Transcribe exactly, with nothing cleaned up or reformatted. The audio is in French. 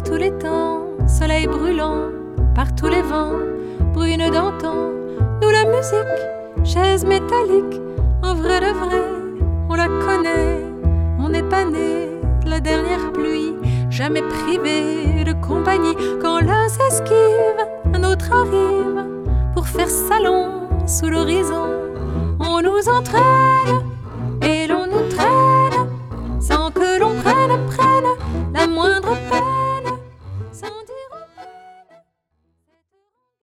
tous les temps, soleil brûlant, par tous les vents, brune d'antan. Nous la musique, chaise métallique, en vrai de vrai, on la connaît, on n'est pas né de la dernière pluie, jamais privé de compagnie. Quand l'un s'esquive, un autre arrive, pour faire salon sous l'horizon, on nous entraîne